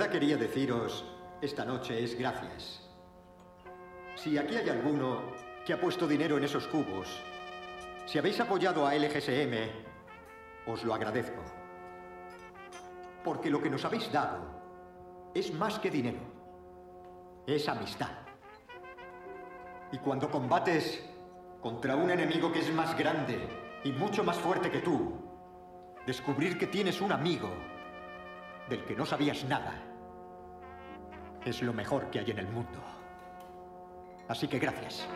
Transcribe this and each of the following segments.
verdad quería deciros esta noche es gracias. Si aquí hay alguno que ha puesto dinero en esos cubos, si habéis apoyado a LGSM, os lo agradezco. Porque lo que nos habéis dado es más que dinero. Es amistad. Y cuando combates contra un enemigo que es más grande y mucho más fuerte que tú, descubrir que tienes un amigo del que no sabías nada es lo mejor que hay en el mundo. Así que gracias.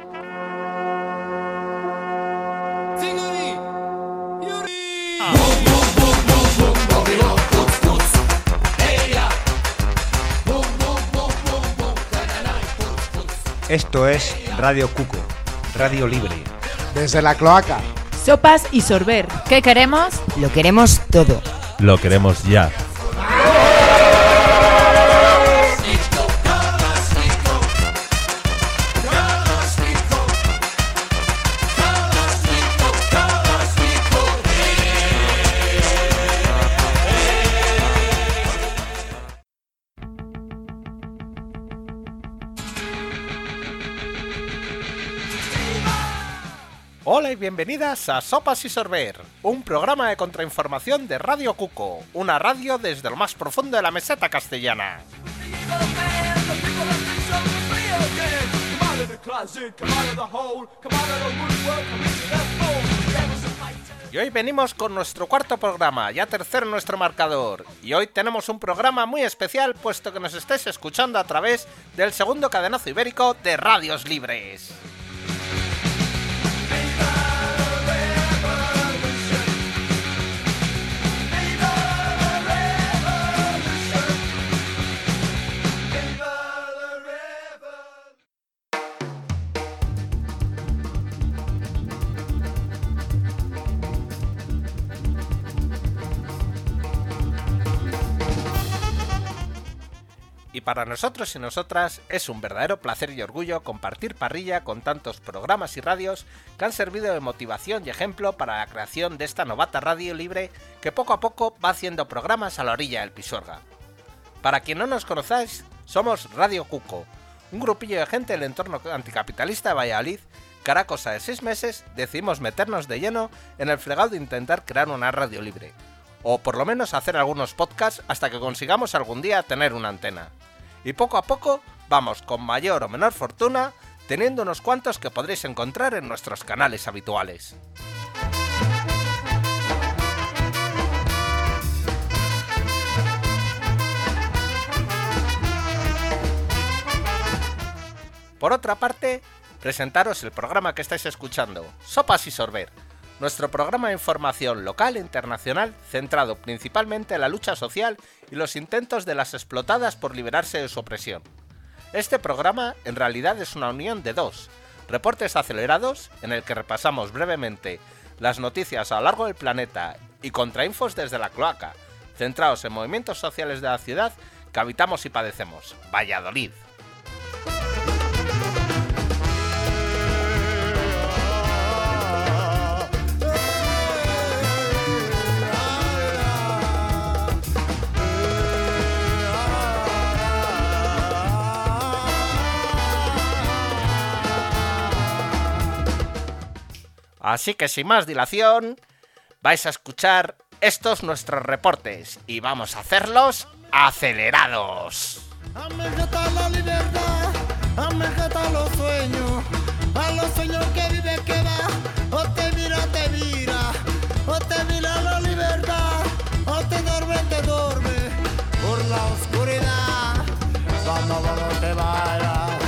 Esto es Radio Cuco, Radio Libre. Desde la cloaca. Sopas y sorber. ¿Qué queremos? Lo queremos todo. Lo queremos ya. Hola y bienvenidas a Sopas y Sorber, un programa de contrainformación de Radio Cuco, una radio desde lo más profundo de la meseta castellana. Y hoy venimos con nuestro cuarto programa, ya tercero en nuestro marcador. Y hoy tenemos un programa muy especial, puesto que nos estáis escuchando a través del segundo cadenazo ibérico de Radios Libres. Y para nosotros y nosotras es un verdadero placer y orgullo compartir parrilla con tantos programas y radios que han servido de motivación y ejemplo para la creación de esta novata radio libre que poco a poco va haciendo programas a la orilla del Pisuerga. Para quien no nos conozcáis, somos Radio Cuco, un grupillo de gente del entorno anticapitalista de Valladolid que hará cosa de 6 meses decidimos meternos de lleno en el fregado de intentar crear una radio libre, o por lo menos hacer algunos podcasts hasta que consigamos algún día tener una antena. Y poco a poco vamos con mayor o menor fortuna teniendo unos cuantos que podréis encontrar en nuestros canales habituales. Por otra parte, presentaros el programa que estáis escuchando, Sopas y Sorber, nuestro programa de información local e internacional centrado principalmente en la lucha social y los intentos de las explotadas por liberarse de su opresión. Este programa en realidad es una unión de dos, reportes acelerados en el que repasamos brevemente las noticias a lo largo del planeta y contrainfos desde la cloaca, centrados en movimientos sociales de la ciudad que habitamos y padecemos, Valladolid. Así que sin más dilación, vais a escuchar estos nuestros reportes y vamos a hacerlos acelerados. Amejeta la libertad, amejeta los sueños, a los sueños que vive que va, o te mira, o te mira la libertad, o te duerme, por la oscuridad. Vamos, te vaya,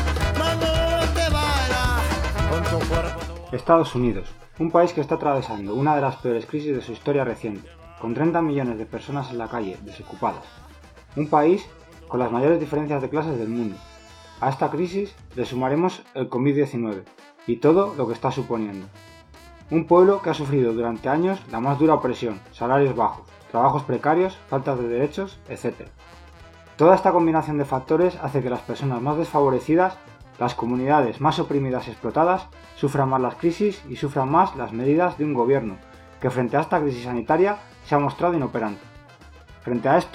con tu cuerpo. Estados Unidos, un país que está atravesando una de las peores crisis de su historia reciente, con 30 millones de personas en la calle, desocupadas. Un país con las mayores diferencias de clases del mundo. A esta crisis le sumaremos el COVID-19 y todo lo que está suponiendo. Un pueblo que ha sufrido durante años la más dura opresión, salarios bajos, trabajos precarios, faltas de derechos, etc. Toda esta combinación de factores hace que las personas más desfavorecidas, las comunidades más oprimidas y explotadas, sufran más las crisis y sufran más las medidas de un gobierno que frente a esta crisis sanitaria se ha mostrado inoperante. Frente a esto,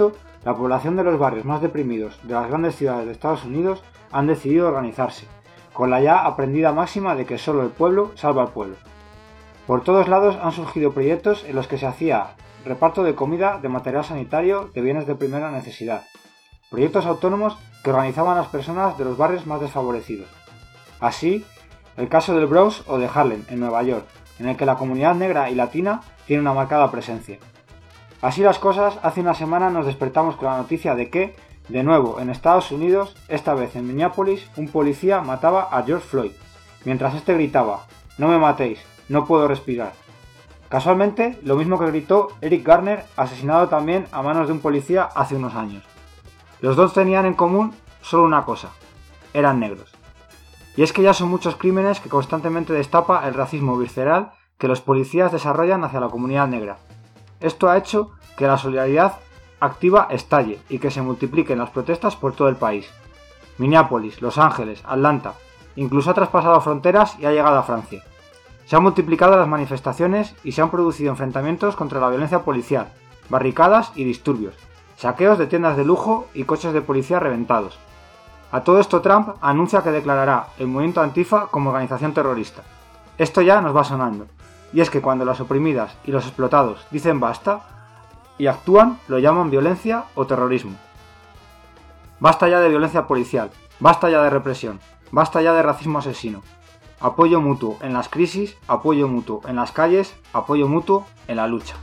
la población de los barrios más deprimidos de las grandes ciudades de Estados Unidos han decidido organizarse, con la ya aprendida máxima de que solo el pueblo salva al pueblo. Por todos lados han surgido proyectos en los que se hacía reparto de comida, de material sanitario, de bienes de primera necesidad. Proyectos autónomos que organizaban a las personas de los barrios más desfavorecidos. Así, el caso del Bronx o de Harlem, en Nueva York, en el que la comunidad negra y latina tiene una marcada presencia. Así las cosas, hace una semana nos despertamos con la noticia de que, de nuevo en Estados Unidos, esta vez en Minneapolis, un policía mataba a George Floyd, mientras este gritaba: «No me matéis, no puedo respirar». Casualmente, lo mismo que gritó Eric Garner, asesinado también a manos de un policía hace unos años. Los dos tenían en común solo una cosa: eran negros. Y es que ya son muchos crímenes que constantemente destapa el racismo visceral que los policías desarrollan hacia la comunidad negra. Esto ha hecho que la solidaridad activa estalle y que se multipliquen las protestas por todo el país. Minneapolis, Los Ángeles, Atlanta, incluso ha traspasado fronteras y ha llegado a Francia. Se han multiplicado las manifestaciones y se han producido enfrentamientos contra la violencia policial, barricadas y disturbios, saqueos de tiendas de lujo y coches de policía reventados. A todo esto Trump anuncia que declarará el movimiento Antifa como organización terrorista. Esto ya nos va sonando, y es que cuando las oprimidas y los explotados dicen basta y actúan, lo llaman violencia o terrorismo. Basta ya de violencia policial, basta ya de represión, basta ya de racismo asesino. Apoyo mutuo en las crisis, apoyo mutuo en las calles, apoyo mutuo en la lucha.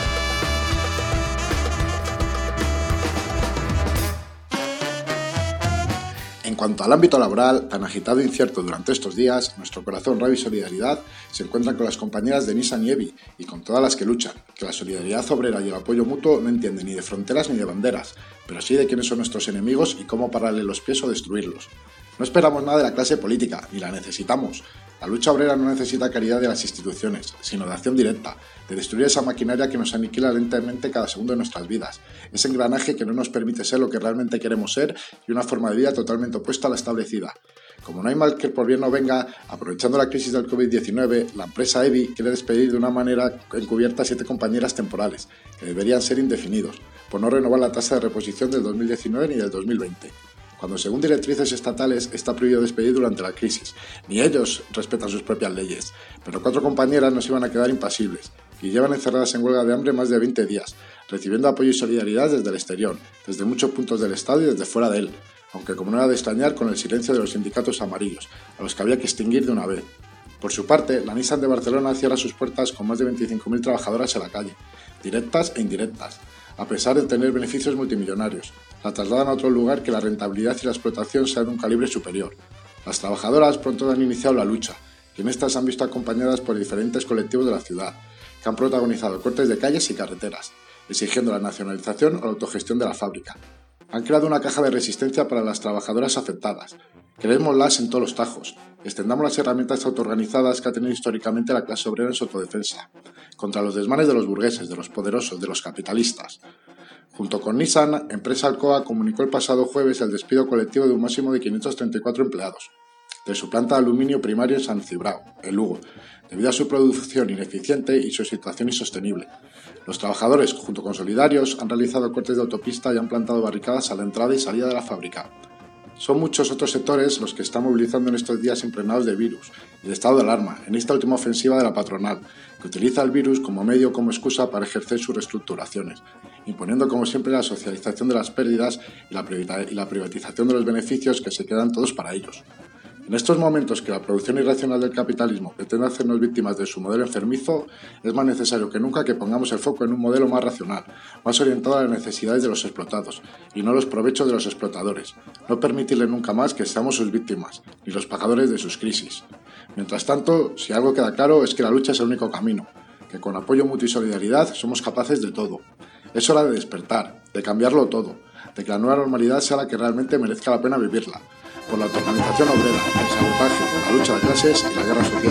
En cuanto al ámbito laboral, tan agitado e incierto durante estos días, nuestro corazón, rabia y solidaridad se encuentran con las compañeras de Nissan y EVI y con todas las que luchan, que la solidaridad obrera y el apoyo mutuo no entienden ni de fronteras ni de banderas, pero sí de quiénes son nuestros enemigos y cómo pararle los pies o destruirlos. No esperamos nada de la clase política, ni la necesitamos. La lucha obrera no necesita caridad de las instituciones, sino de acción directa, de destruir esa maquinaria que nos aniquila lentamente cada segundo de nuestras vidas, ese engranaje que no nos permite ser lo que realmente queremos ser y una forma de vida totalmente opuesta a la establecida. Como no hay mal que por bien no venga, aprovechando la crisis del COVID-19, la empresa EVI quiere despedir de una manera encubierta a 7 compañeras temporales, que deberían ser indefinidos, por no renovar la tasa de reposición del 2019 ni del 2020. Cuando según directrices estatales está prohibido despedir durante la crisis. Ni ellos respetan sus propias leyes. Pero 4 compañeras no se iban a quedar impasibles y llevan encerradas en huelga de hambre más de 20 días, recibiendo apoyo y solidaridad desde el exterior, desde muchos puntos del Estado y desde fuera de él, aunque como no era de extrañar con el silencio de los sindicatos amarillos, a los que había que extinguir de una vez. Por su parte, la Nissan de Barcelona cierra sus puertas con más de 25.000 trabajadoras en la calle, directas e indirectas, a pesar de tener beneficios multimillonarios. La trasladan a otro lugar que la rentabilidad y la explotación sean de un calibre superior. Las trabajadoras pronto han iniciado la lucha, y en estas se han visto acompañadas por diferentes colectivos de la ciudad, que han protagonizado cortes de calles y carreteras, exigiendo la nacionalización o la autogestión de la fábrica. Han creado una caja de resistencia para las trabajadoras afectadas. Querémoslas en todos los tajos. Extendamos las herramientas autoorganizadas que ha tenido históricamente la clase obrera en su autodefensa, contra los desmanes de los burgueses, de los poderosos, de los capitalistas. Junto con Nissan, empresa Alcoa comunicó el pasado jueves el despido colectivo de un máximo de 534 empleados de su planta de aluminio primario en San Cibrao, en Lugo, debido a su producción ineficiente y su situación insostenible. Los trabajadores, junto con solidarios, han realizado cortes de autopista y han plantado barricadas a la entrada y salida de la fábrica. Son muchos otros sectores los que están movilizando en estos días impregnados de virus y de estado de alarma en esta última ofensiva de la patronal, que utiliza el virus como medio o como excusa para ejercer sus reestructuraciones, imponiendo como siempre la socialización de las pérdidas y la privatización de los beneficios que se quedan todos para ellos. En estos momentos que la producción irracional del capitalismo pretende hacernos víctimas de su modelo enfermizo, es más necesario que nunca que pongamos el foco en un modelo más racional, más orientado a las necesidades de los explotados, y no los provechos de los explotadores. No permitirle nunca más que seamos sus víctimas, ni los pagadores de sus crisis. Mientras tanto, si algo queda claro es que la lucha es el único camino, que con apoyo mutuo y solidaridad somos capaces de todo. Es hora de despertar, de cambiarlo todo, de que la nueva normalidad sea la que realmente merezca la pena vivirla, por la autoorganización obrera, el sabotaje, la lucha de clases y la guerra social.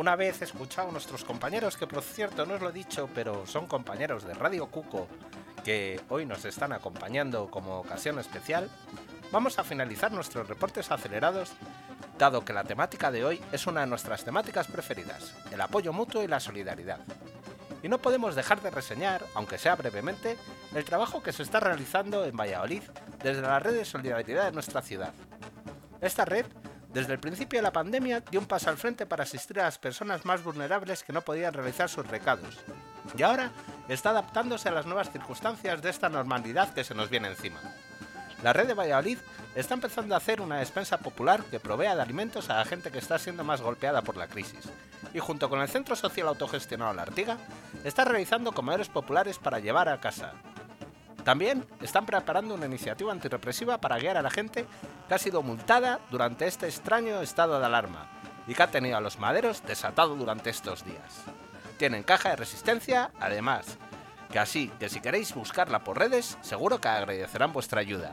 una vez he escuchado a nuestros compañeros, que por cierto no os lo he dicho, pero son compañeros de Radio Cuco, que hoy nos están acompañando como ocasión especial, vamos a finalizar nuestros reportes acelerados, dado que la temática de hoy es una de nuestras temáticas preferidas, el apoyo mutuo y la solidaridad. Y no podemos dejar de reseñar, aunque sea brevemente, el trabajo que se está realizando en Valladolid desde la red de solidaridad de nuestra ciudad. Esta red, desde el principio de la pandemia, dio un paso al frente para asistir a las personas más vulnerables que no podían realizar sus recados, y ahora está adaptándose a las nuevas circunstancias de esta normalidad que se nos viene encima. La red de Valladolid está empezando a hacer una despensa popular que provea de alimentos a la gente que está siendo más golpeada por la crisis, y junto con el Centro Social Autogestionado La Artiga, está realizando comedores populares para llevar a casa. También están preparando una iniciativa antirrepresiva para guiar a la gente que ha sido multada durante este extraño estado de alarma y que ha tenido a los maderos desatados durante estos días. Tienen caja de resistencia, además, que así que si queréis buscarla por redes, seguro que agradecerán vuestra ayuda.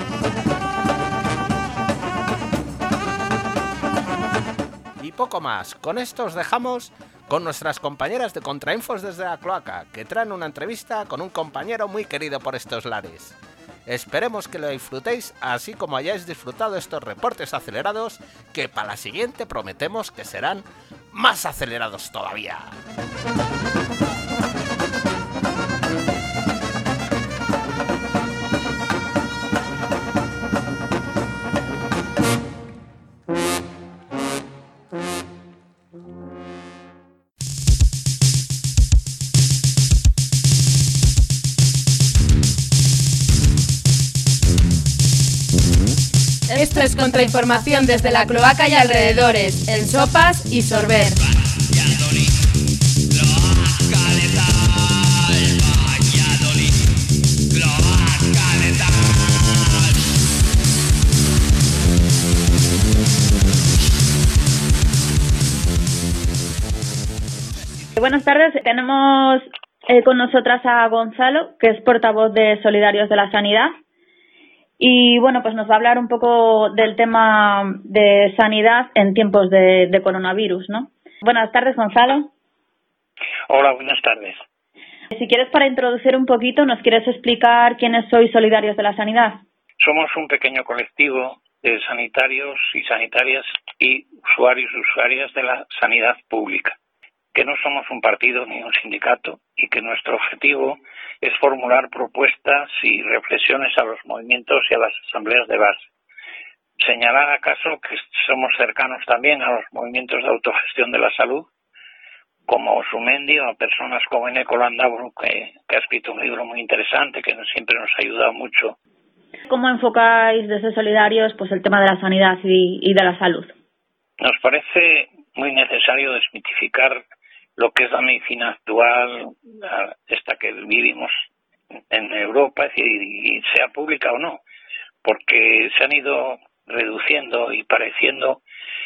Y poco más, con esto os dejamos con nuestras compañeras de Contrainfos desde la Cloaca, que traen una entrevista con un compañero muy querido por estos lares. Esperemos que lo disfrutéis así como hayáis disfrutado estos reportes acelerados, que para la siguiente prometemos que serán más acelerados todavía. Esto es Contrainformación desde la Cloaca y alrededores, en Sopas y Sorber. Buenas tardes, tenemos con nosotras a Gonzalo, que es portavoz de Solidarios de la Sanidad. Y bueno, pues nos va a hablar un poco del tema de sanidad en tiempos de coronavirus, ¿no? Buenas tardes, Gonzalo. Hola, buenas tardes. Si quieres, para introducir un poquito, ¿nos quieres explicar quiénes sois Solidarios de la Sanidad? Somos un pequeño colectivo de sanitarios y sanitarias y usuarios y usuarias de la sanidad pública, que no somos un partido ni un sindicato y que nuestro objetivo es formular propuestas y reflexiones a los movimientos y a las asambleas de base. Señalar acaso que somos cercanos también a los movimientos de autogestión de la salud, como Sumendi o a personas como Eneco Landaburu, que ha escrito un libro muy interesante que siempre nos ha ayudado mucho. ¿Cómo enfocáis desde Solidarios pues el tema de la sanidad y de la salud? Nos parece muy necesario desmitificar lo que es la medicina actual, esta que vivimos en Europa, y sea pública o no, porque se han ido reduciendo y pareciendo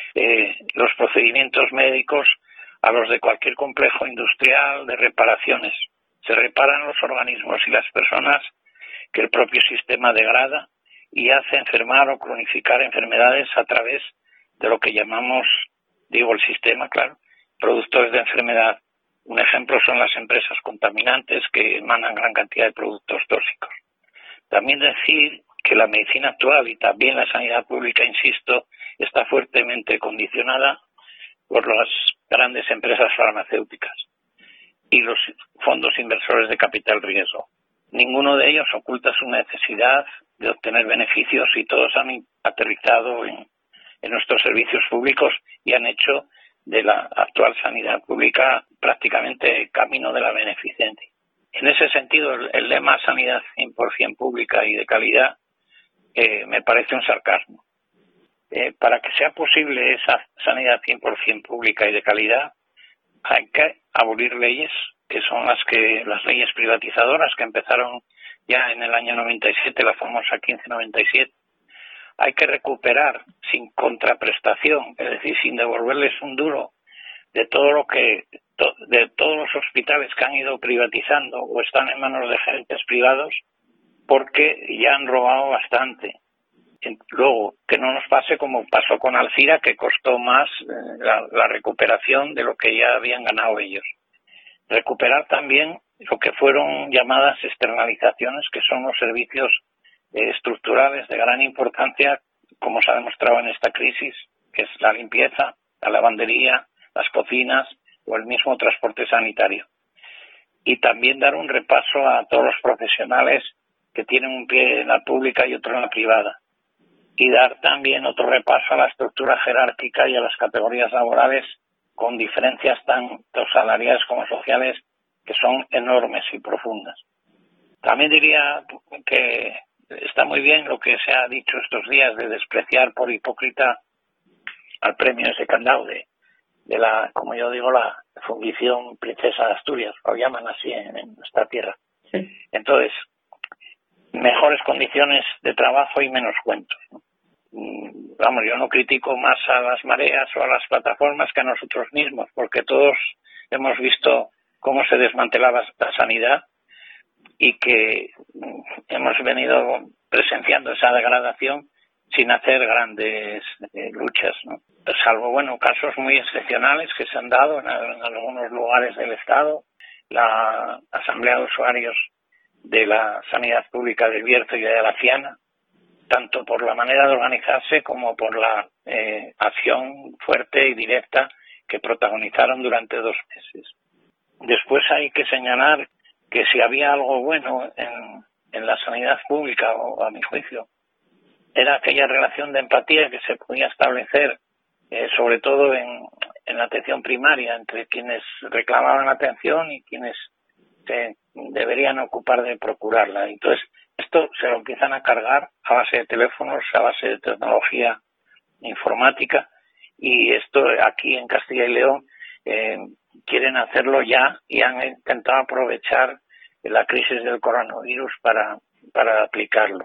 los procedimientos médicos a los de cualquier complejo industrial de reparaciones. Se reparan los organismos y las personas que el propio sistema degrada y hace enfermar o cronificar enfermedades a través de lo que llamamos, digo el sistema, claro, productores de enfermedad. Un ejemplo son las empresas contaminantes que emanan gran cantidad de productos tóxicos. También decir que la medicina actual y también la sanidad pública, insisto, está fuertemente condicionada por las grandes empresas farmacéuticas y los fondos inversores de capital riesgo. Ninguno de ellos oculta su necesidad de obtener beneficios y todos han aterrizado en nuestros servicios públicos y han hecho de la actual sanidad pública prácticamente camino de la beneficencia. En ese sentido, el lema sanidad 100% pública y de calidad me parece un sarcasmo. Para que sea posible esa sanidad 100% pública y de calidad, hay que abolir leyes, que son las leyes privatizadoras que empezaron ya en el año 97, la famosa 1597. Hay que recuperar sin contraprestación, es decir, sin devolverles un duro de todo de todos los hospitales que han ido privatizando o están en manos de gerentes privados, porque ya han robado bastante. Luego, que no nos pase como pasó con Alcira, que costó más la recuperación de lo que ya habían ganado ellos. Recuperar también lo que fueron llamadas externalizaciones, que son los servicios estructurales de gran importancia, como se ha demostrado en esta crisis, que es la limpieza, la lavandería, las cocinas o el mismo transporte sanitario. Y también dar un repaso a todos los profesionales que tienen un pie en la pública y otro en la privada. Y dar también otro repaso a la estructura jerárquica y a las categorías laborales con diferencias tanto salariales como sociales que son enormes y profundas. También diría que está muy bien lo que se ha dicho estos días de despreciar por hipócrita al premio ese que han dado de la, como yo digo, la fundición Princesa de Asturias, lo llaman así en nuestra tierra. Sí. Entonces, mejores condiciones de trabajo y menos cuentos, ¿no? Vamos, yo no critico más a las mareas o a las plataformas que a nosotros mismos, porque todos hemos visto cómo se desmantelaba la sanidad y que hemos venido presenciando esa degradación sin hacer grandes luchas, ¿no? Salvo, bueno, casos muy excepcionales que se han dado en algunos lugares del Estado. La Asamblea de Usuarios de la Sanidad Pública del Bierzo y de la Ciana, tanto por la manera de organizarse como por la acción fuerte y directa que protagonizaron durante 2 meses. Después hay que señalar que si había algo bueno en la sanidad pública, o a mi juicio, era aquella relación de empatía que se podía establecer, sobre todo en la atención primaria, entre quienes reclamaban atención y quienes se deberían ocupar de procurarla. Entonces, esto se lo empiezan a cargar a base de teléfonos, a base de tecnología informática, y esto aquí en Castilla y León quieren hacerlo ya y han intentado aprovechar la crisis del coronavirus para aplicarlo.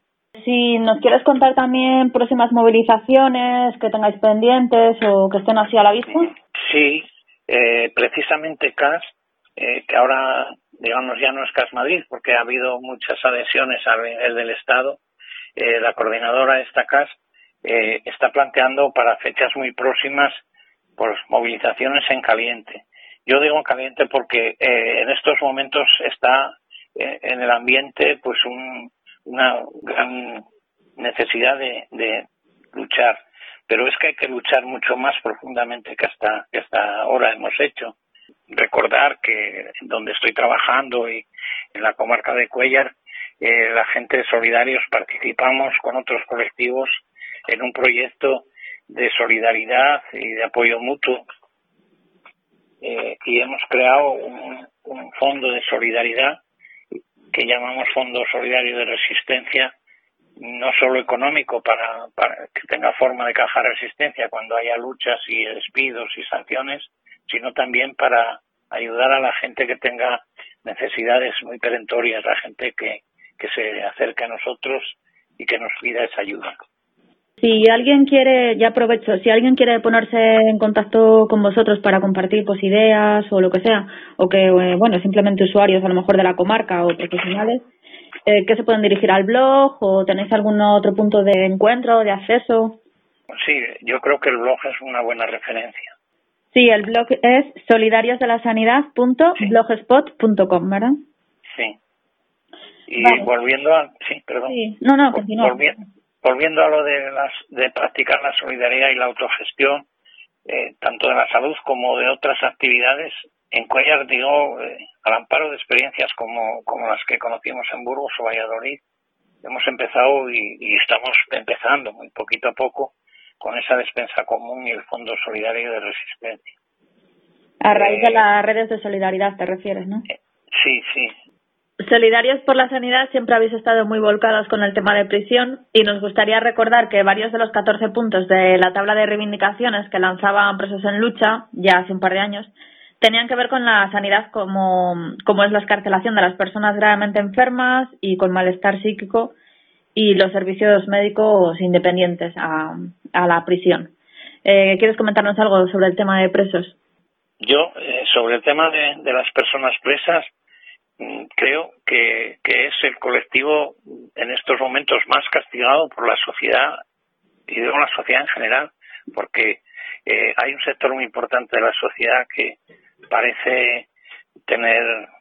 Si nos quieres contar también próximas movilizaciones que tengáis pendientes o que estén así a la vista. Sí, precisamente CAS, que ahora, digamos, ya no es CAS Madrid, porque ha habido muchas adhesiones a nivel del Estado, la coordinadora de esta CAS está planteando para fechas muy próximas pues movilizaciones en caliente. Yo digo en caliente porque en estos momentos está en el ambiente pues una gran necesidad de luchar, pero es que hay que luchar mucho más profundamente que hasta ahora hemos hecho. Recordar que donde estoy trabajando y en la comarca de Cuéllar, la gente de Solidarios participamos con otros colectivos en un proyecto de solidaridad y de apoyo mutuo, y hemos creado un fondo de solidaridad que llamamos Fondo Solidario de Resistencia, no solo económico para que tenga forma de caja de resistencia cuando haya luchas y despidos y sanciones, sino también para ayudar a la gente que tenga necesidades muy perentorias, la gente que se acerque a nosotros y que nos pida esa ayuda. Si alguien quiere, ya aprovecho, si alguien quiere ponerse en contacto con vosotros para compartir pues ideas o lo que sea, o que, bueno, simplemente usuarios a lo mejor de la comarca o profesionales, ¿qué se pueden dirigir al blog o tenéis algún otro punto de encuentro, de acceso? Sí, yo creo que el blog es una buena referencia. Sí, el blog es solidariosdelasanidad.blogspot.com, ¿verdad? Sí. Y vale. Volviendo a... Sí, perdón. Sí. No, continúa. Volviendo a lo de practicar la solidaridad y la autogestión, tanto de la salud como de otras actividades, en Cuéllar, digo, al amparo de experiencias como las que conocimos en Burgos o Valladolid, hemos empezado y estamos empezando muy poquito a poco con esa despensa común y el Fondo Solidario de Resistencia. A raíz de las redes de solidaridad te refieres, ¿no? Sí. Solidarios por la Sanidad siempre habéis estado muy volcados con el tema de prisión y nos gustaría recordar que varios de los 14 puntos de la tabla de reivindicaciones que lanzaban Presos en Lucha ya hace un par de años tenían que ver con la sanidad como es la excarcelación de las personas gravemente enfermas y con malestar psíquico y los servicios médicos independientes a la prisión. ¿Quieres comentarnos algo sobre el tema de presos? Yo, sobre el tema de las personas presas, creo que es el colectivo en estos momentos más castigado por la sociedad y de la sociedad en general, porque hay un sector muy importante de la sociedad que parece tener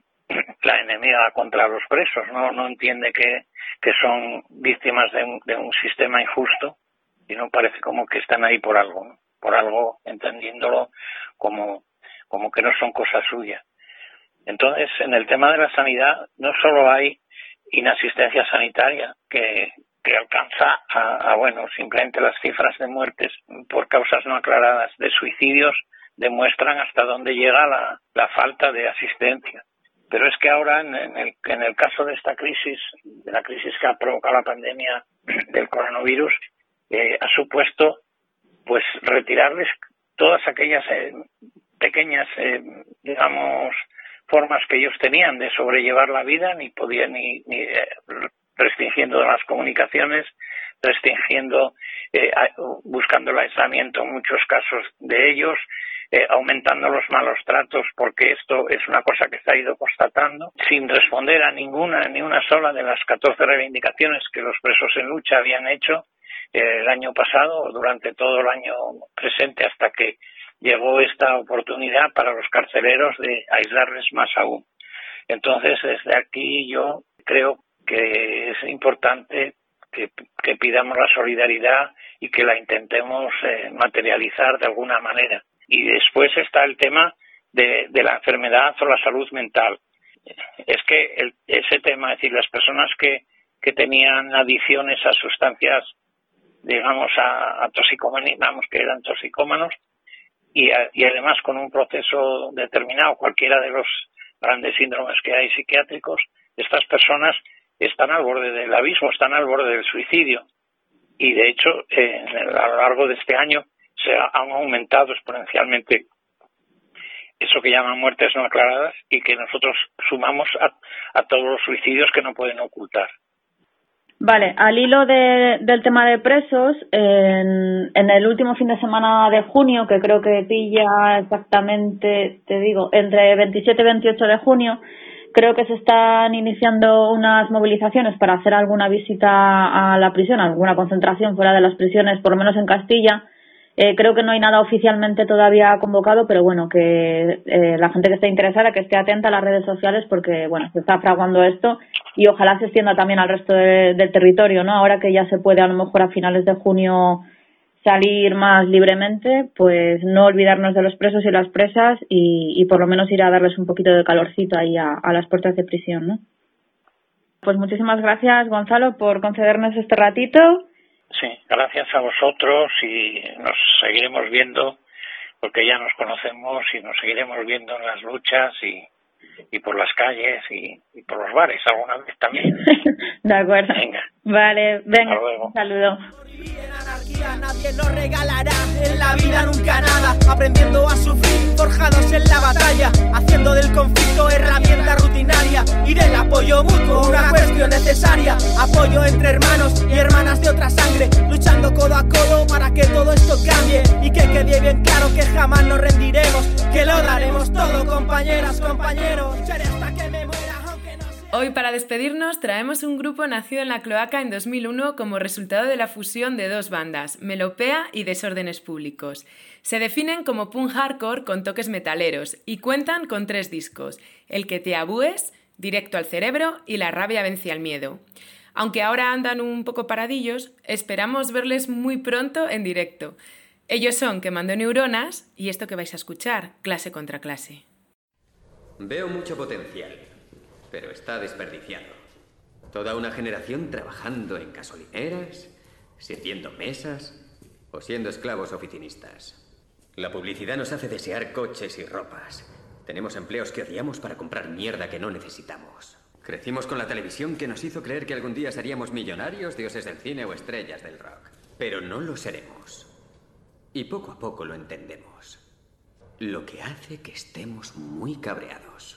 la enemiga contra los presos, no entiende que son víctimas de un sistema injusto, y no parece como que están ahí por algo, ¿no? Por algo, entendiéndolo como que no son cosa suya. Entonces, en el tema de la sanidad no solo hay inasistencia sanitaria que alcanza bueno, simplemente las cifras de muertes por causas no aclaradas, de suicidios, demuestran hasta dónde llega la falta de asistencia. Pero es que ahora, en el caso de esta crisis, de la crisis que ha provocado la pandemia del coronavirus, ha supuesto pues retirarles todas aquellas pequeñas, digamos, formas que ellos tenían de sobrellevar la vida, ni podían ni restringiendo las comunicaciones, restringiendo, buscando el aislamiento en muchos casos de ellos, aumentando los malos tratos, porque esto es una cosa que se ha ido constatando, sin responder a ni una sola de las 14 reivindicaciones que los presos en lucha habían hecho el año pasado, durante todo el año presente, hasta que llegó esta oportunidad para los carceleros de aislarles más aún. Entonces, desde aquí yo creo que es importante que pidamos la solidaridad y que la intentemos materializar de alguna manera. Y después está el tema de la enfermedad o la salud mental. Es que ese tema, es decir, las personas que tenían adicciones a sustancias, digamos, a toxicomanía, vamos, que eran toxicómanos, y además con un proceso determinado, cualquiera de los grandes síndromes que hay psiquiátricos, estas personas están al borde del abismo, están al borde del suicidio. Y de hecho, a lo largo de este año se han aumentado exponencialmente eso que llaman muertes no aclaradas, y que nosotros sumamos a todos los suicidios que no pueden ocultar. Vale, al hilo del tema de presos, en el último fin de semana de junio, que creo que pilla exactamente, te digo, entre 27 y 28 de junio, creo que se están iniciando unas movilizaciones para hacer alguna visita a la prisión, alguna concentración fuera de las prisiones, por lo menos en Castilla. Creo que no hay nada oficialmente todavía convocado, pero bueno, que la gente que esté interesada, que esté atenta a las redes sociales, porque bueno, se está fraguando esto y ojalá se extienda también al resto del territorio, ¿no? Ahora que ya se puede a lo mejor a finales de junio salir más libremente, pues no olvidarnos de los presos y las presas y por lo menos ir a darles un poquito de calorcito ahí a las puertas de prisión, ¿no? Pues muchísimas gracias, Gonzalo, por concedernos este ratito. Sí, gracias a vosotros, y nos seguiremos viendo, porque ya nos conocemos, y nos seguiremos viendo en las luchas y por las calles y por los bares alguna vez también. De acuerdo. Venga. Vale, venga, hasta luego. Un saludo. Nadie nos regalará en la vida nunca nada, aprendiendo a sufrir, forjados en la batalla, haciendo del conflicto herramienta rutinaria y del apoyo mutuo una cuestión necesaria. Apoyo entre hermanos y hermanas de otra sangre, luchando codo a codo para que todo esto cambie y que quede bien claro que jamás nos rendiremos, que lo daremos todo, compañeras, compañeros, lucharé hasta que me muera. Hoy, para despedirnos, traemos un grupo nacido en La Cloaca en 2001 como resultado de la fusión de dos bandas, Melopea y Desórdenes Públicos. Se definen como punk hardcore con toques metaleros y cuentan con 3 discos: El que te abúes, Directo al cerebro y La rabia vence al miedo. Aunque ahora andan un poco paradillos, esperamos verles muy pronto en directo. Ellos son Quemando Neuronas y esto que vais a escuchar, Clase contra Clase. Veo mucho potencial, pero está desperdiciado. Toda una generación trabajando en gasolineras, sirviendo mesas o siendo esclavos oficinistas. La publicidad nos hace desear coches y ropas. Tenemos empleos que odiamos para comprar mierda que no necesitamos. Crecimos con la televisión que nos hizo creer que algún día seríamos millonarios, dioses del cine o estrellas del rock. Pero no lo seremos. Y poco a poco lo entendemos. Lo que hace que estemos muy cabreados.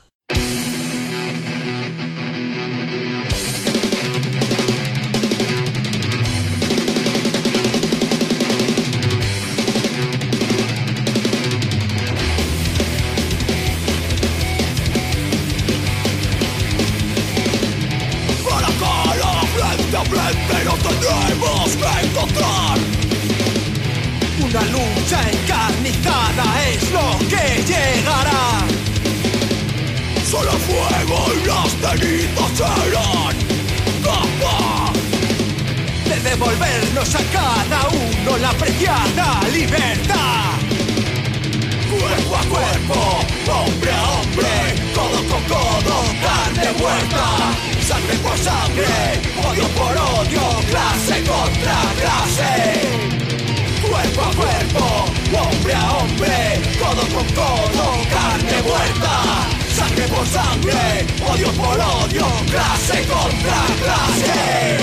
Una lucha encarnizada es lo que llegará. Solo el fuego y las cenizas serán capaz de devolvernos a cada uno la preciada libertad. Cuerpo a cuerpo, hombre a hombre, codo con codo, carne muerta. Sangre por sangre, odio por odio, clase contra clase. Cuerpo a cuerpo, hombre a hombre, codo con codo, carne muerta. Sangre por sangre, odio por odio, clase contra clase.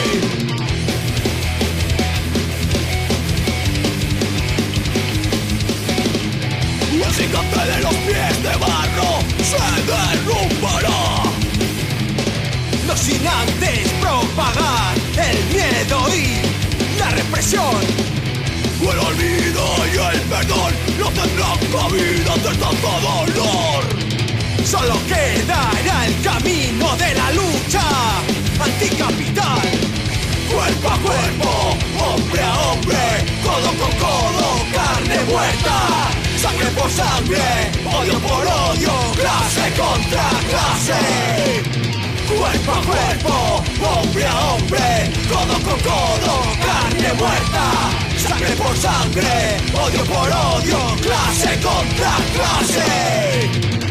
El gigante de los pies de barro se derrumbará, no sin antes propagar el miedo y la represión. El olvido y el perdón no tendrán cabida ante tanto dolor. Solo quedará el camino de la lucha anticapital. Cuerpo a cuerpo, hombre a hombre, codo con codo, carne muerta. Sangre por sangre, odio por odio, clase contra clase. Cuerpo a cuerpo, hombre a hombre, codo con codo, carne muerta. Sangre por sangre, odio por odio, clase contra clase.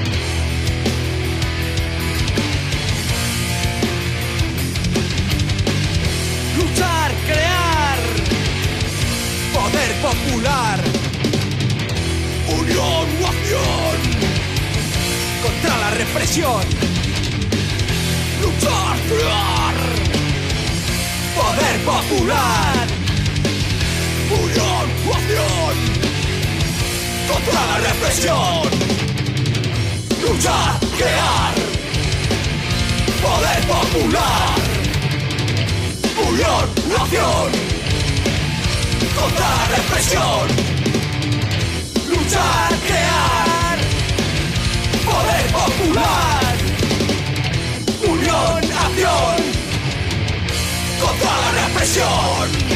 Luchar, crear, poder popular. Unión o acción contra la represión. Luchar, crear, poder popular. Unión o acción contra la represión. Luchar, crear, poder popular. Unión o acción contra la represión. Luchar, crear, poder popular. Unión, acción contra la represión.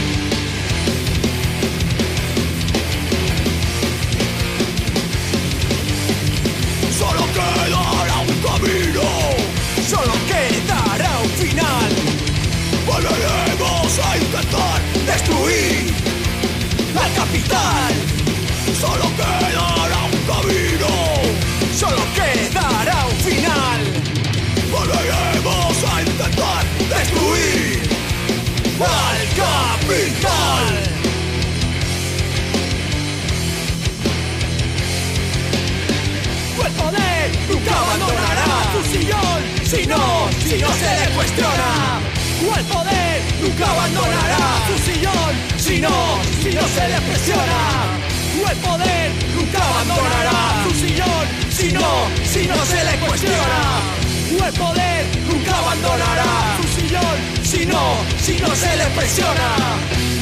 Solo quedará un camino, solo quedará un final. Volveremos a intentar destruir la capital. Solo quedará un camino, solo quedará un final. Volveremos a intentar destruir al capital. El poder nunca abandonará su sillón, si no se le cuestiona. El poder nunca abandonará su sillón, si no se le presiona. El poder nunca abandonará su sillón, si no se le cuestiona. El poder nunca abandonará su sillón, si no se le presiona.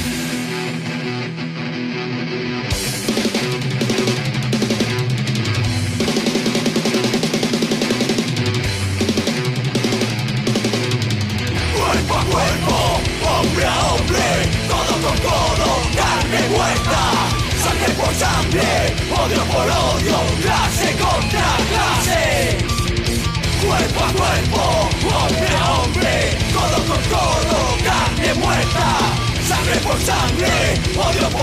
Cuerpo a cuerpo, hombre a hombre, codo con codo, carne muerta. Sangre por sangre, odio por odio, clase contra clase. Cuerpo a cuerpo, hombre a hombre, codo con codo, carne muerta. Sangre por sangre, odio